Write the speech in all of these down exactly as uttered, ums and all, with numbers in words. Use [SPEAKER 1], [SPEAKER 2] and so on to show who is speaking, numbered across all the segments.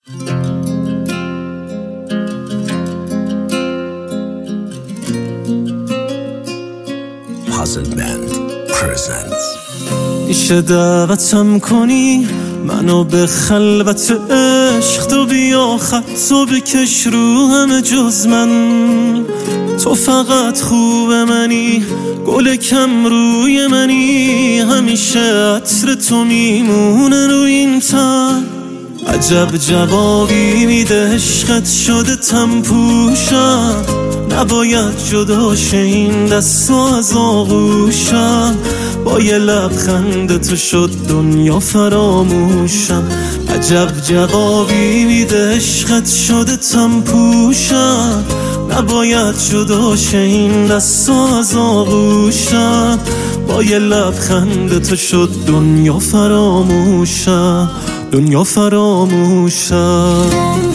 [SPEAKER 1] Puzzle Band presents.
[SPEAKER 2] میشه دعوتم کنی منو به خلوت عشق، تو بیا خطو بکش رو همه جز من. تو فقط خوب منی، گل کم روی منی، همیشه عطر تو میمونه روی این تن. عجب جوابی میده عشقت شده تم پوشم، نباید جدا شه این دست از آغوشم. با یه لبخند تو شد دنیا فراموشم. عجب جوابی میده عشقت شده تم پوشم، نباید جدا شه این دست از آغوشم. با یه لبخند تو شد دنیا فراموشم، دنیا فراموشم.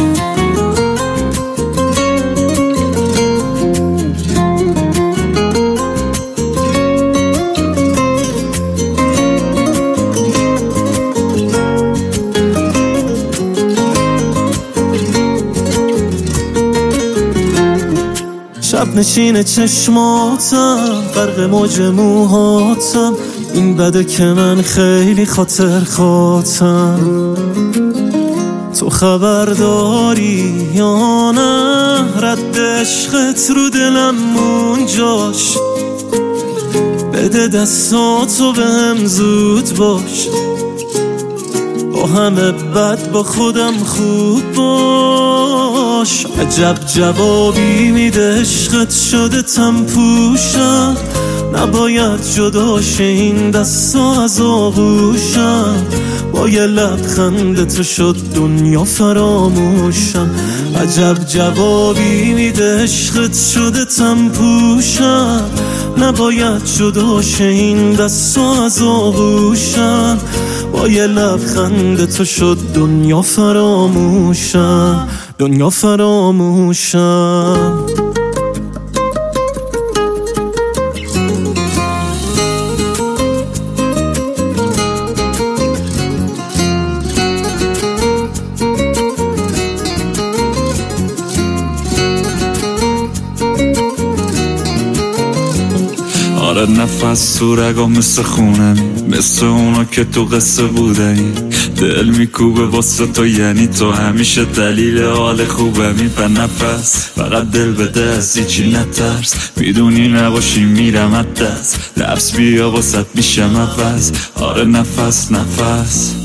[SPEAKER 2] شب نشین چشماتم، غرق موج موهاتم، این بده که من خیلی خاطر خاطم. تو خبر داری یا نه رد عشقت رو دلم اونجاش؟ بده دستاتو به هم زود باش، با همه بد با خودم خوب باش. عجب جوابی میده عشقت شده تم پوشم، نباید جدا شه این دستا از آغوشم. با یه لبخند تو شد دنیا فراموشم. عجب جوابی میده عشقت شده تم پوشم، نباید جدا شه این دستا از آغوشم. با یه لبخند تو شد دنیا فراموشم، دنیا فراموشم.
[SPEAKER 3] آره نفس تو رگا مثل خونم، مثل اونا که تو قصه بودنی. دل میکوبه واسه تو، یعنی تو همیشه دلیل حال خوبمی. به نفس فقط دل بده، از هیچی نترس، میدونی نباشی میرم از دست. لبس بیا واسط میشم عوض. آره نفس نفس